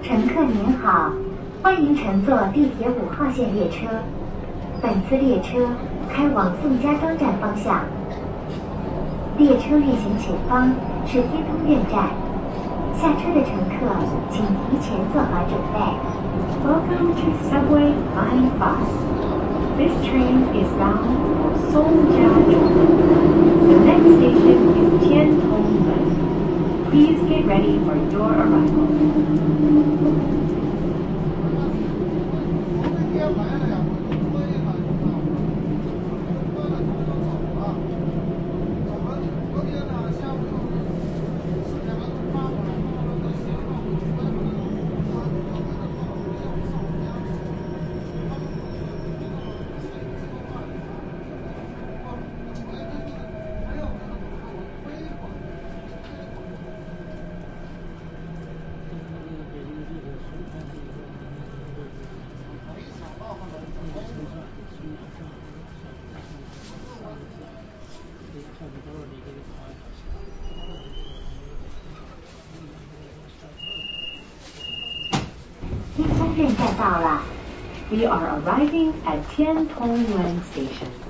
乘客您好，欢迎乘坐地铁5号线列车。本次列车开往宋家庄站方向。列车运行前方是天通苑站，下车的乘客请提前做好准备。Welcome to Subway Line 5. This train is bound for Songjiazhuang. The next station is Tiantong. Please get ready for your arrival. 天通苑站到了。We are arriving at Tiantong Station.